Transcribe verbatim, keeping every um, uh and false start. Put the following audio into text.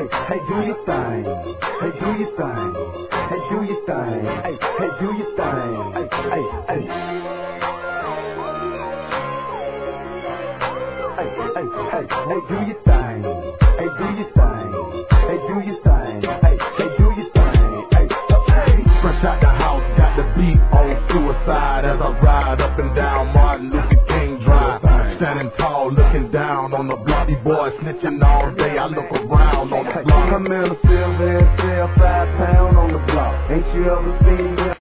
Hey, hey, do your thing. Hey, do your thing. Hey, do your thing. Hey, hey, do your thing. Hey, hey, hey. Hey, hey, hey, hey, do your thing. Hey, do your thing. Hey, do your thing. Hey, hey, do your thing. Hey, hey. Fresh out the house, got the beat on suicide as I ride up and down Martin Luther King Drive. Standing tall, looking down on the block. These boys snitching all day. I look around on the block. I'm in a silver and sell five pound on the block. Ain't you ever seen me?